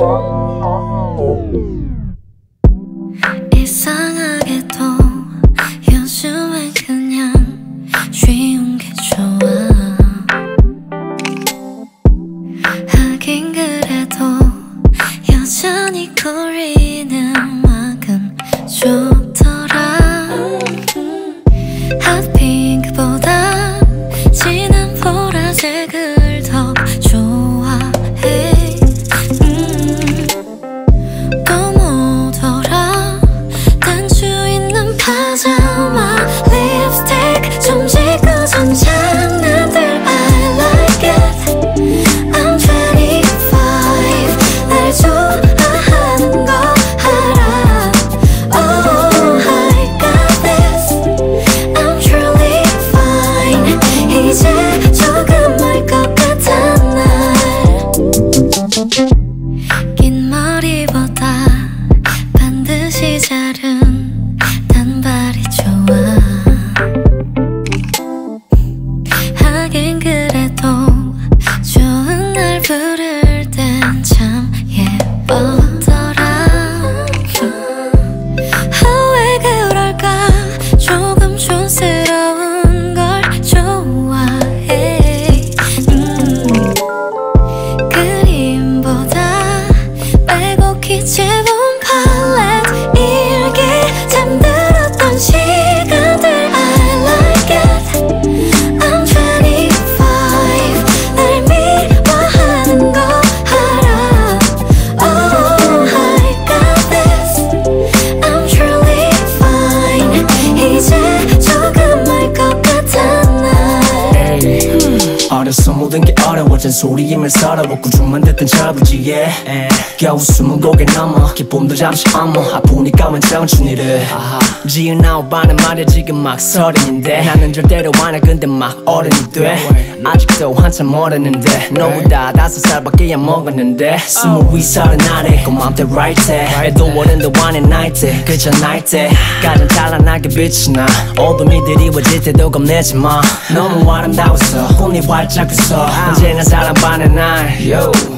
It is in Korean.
이상하게도 요즘엔 그냥 쉬운 게 좋아. 하긴 그래도 여전히 거리는 음악은 좋더라. 핫핑크보다 진한 보라색을 더 좋아해. 또 뭐더라, 단추 있는 파자마, 립스틱 좀 지고 손장난들 I like it. I'm 25, 날 좋아하는 거 알아. Oh, I got this, I'm truly fine. 이제 조금 알 것 같아 날. 긴 머리보다 반드시 자른 단발이 좋아. 하긴 그래도 좋은 날 부를 땐 참 예쁘더라. 왜 그럴까, 조금 촌스러운 걸 좋아해. 그림보다 빼곡히 재본 팔레트, 일기 잠들었던 시간들 I like it. I'm 25, 날 미워하는 거 알아. Oh, I got this, I'm truly fine. 이제 조금 알 것 같아 날. 어려서 모든 게 어려워진 소리임을 서러워 꾸중만 듣던 저부지에 겨우 20곡에 넘어 기쁨도 잠시 엄어 아프니까 만 청춘이를 지은 아홉반은 말야 지금 막 서른인데 나는 절대로 안해 근데 막 어른이 돼. 아직도 한참 모르는데 너보다 5살밖에 안 먹었는데 20, 30 아래 그 맘대 right 해. 애도 어른도 안해 night 때 그저 night 때 가장 찬란하게 빛이 나. 어둠이 드리워질 때도 겁내지 마. 너무 아름다웠어, 꿈이 활짝 웃어. 언제나 사랑받는 날